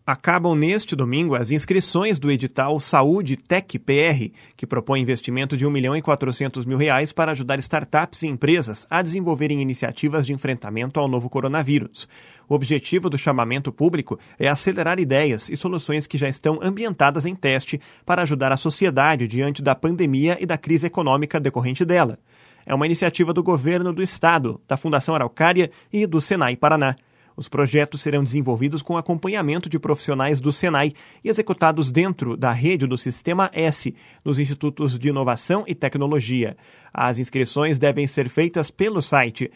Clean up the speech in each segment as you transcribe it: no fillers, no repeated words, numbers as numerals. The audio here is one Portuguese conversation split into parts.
Acabam neste domingo as inscrições do edital Saúde Tech PR, que propõe investimento de R$ 1.400.000 para ajudar startups e empresas a desenvolverem iniciativas de enfrentamento ao novo coronavírus. O objetivo do chamamento público é acelerar ideias e soluções que já estão ambientadas em teste para ajudar a sociedade diante da pandemia e da crise econômica decorrente dela. É uma iniciativa do governo do estado, da Fundação Araucária e do Senai Paraná. Os projetos serão desenvolvidos com acompanhamento de profissionais do Senai e executados dentro da rede do Sistema S, nos Institutos de Inovação e Tecnologia. As inscrições devem ser feitas pelo site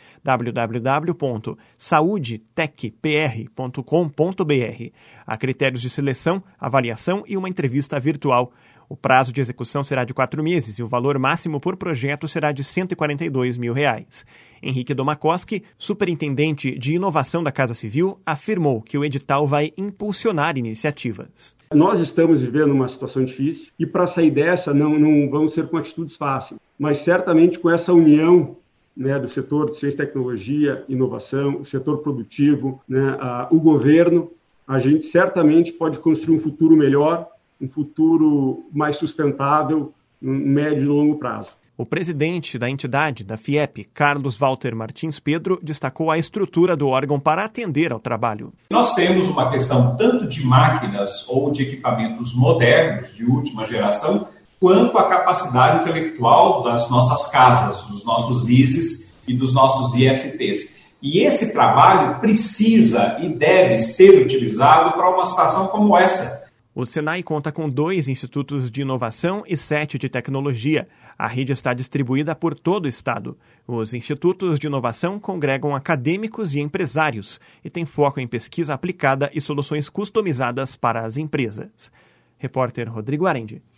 www.saudetechpr.com.br. Há critérios de seleção, avaliação e uma entrevista virtual. O prazo de execução será de 4 meses e o valor máximo por projeto será de R$ 142.000. Henrique Domakoski, superintendente de inovação da Casa Civil, afirmou que o edital vai impulsionar iniciativas. Nós estamos vivendo uma situação difícil e para sair dessa não vamos ser com atitudes fáceis, mas certamente com essa união do setor de ciência e tecnologia, inovação, o setor produtivo, o governo, a gente certamente pode construir um futuro melhor, um futuro mais sustentável, no médio e longo prazo. O presidente da entidade, da FIEP, Carlos Walter Martins Pedro, destacou a estrutura do órgão para atender ao trabalho. Nós temos uma questão tanto de máquinas ou de equipamentos modernos, de última geração, quanto a capacidade intelectual das nossas casas, dos nossos ISES e dos nossos ISTs. E esse trabalho precisa e deve ser utilizado para uma situação como essa. O Senai conta com 2 institutos de inovação e 7 de tecnologia. A rede está distribuída por todo o estado. Os institutos de inovação congregam acadêmicos e empresários e têm foco em pesquisa aplicada e soluções customizadas para as empresas. Repórter Rodrigo Arendi.